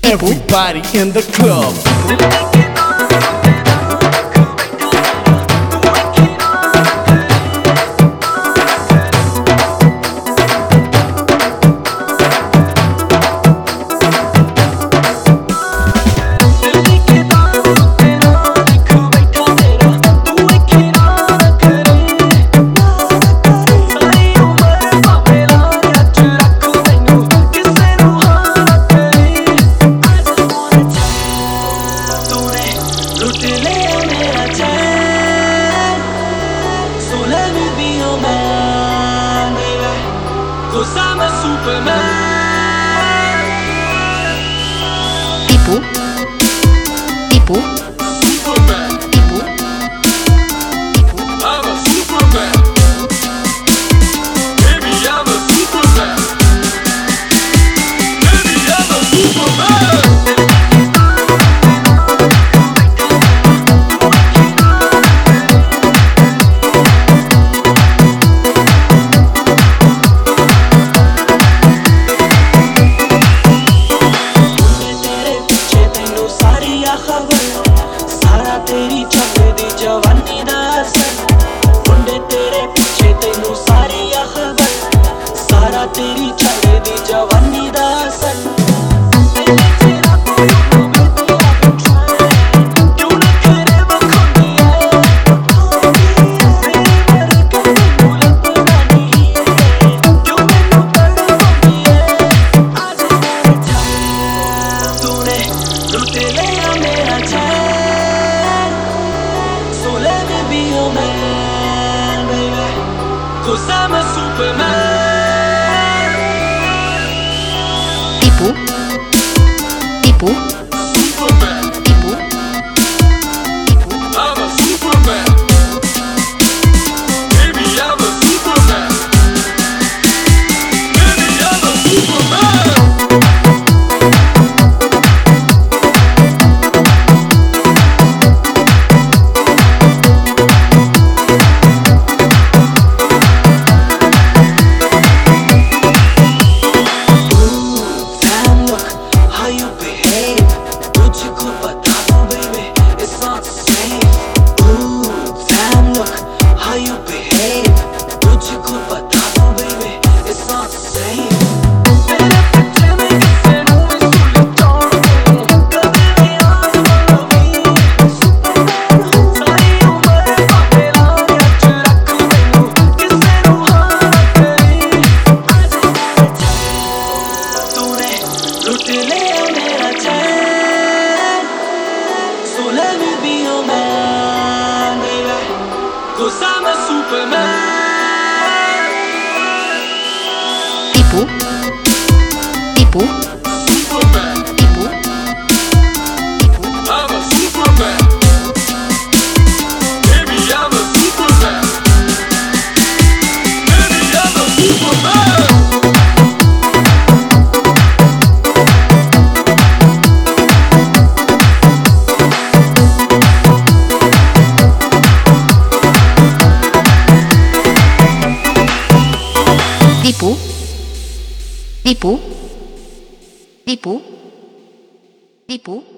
Everybody in the club. Cause I'm a Superman. Ibu Superman. I'm a Superman. Baby, I'm a Superman. Baby, I'm a Superman. तेरी चलदी जवानी दा असर मुंडे तेरे पीछे तैनू सारी खबर सारा तेरी चलदी जवानी दा असर तूने लुट लिया मेरा चैन So let me be your man, baby. Cause I'm a Superman. Ibu Superman. I'm a Superman. Baby, I'm a Superman. Baby, I'm a Superman. लुट लिया मेरा चैन So let me be your man, baby. Cause I'm a Superman. Ibu Superman. I'm a Superman. Baby, I'm a Superman. Baby, I'm a Superman. Dipu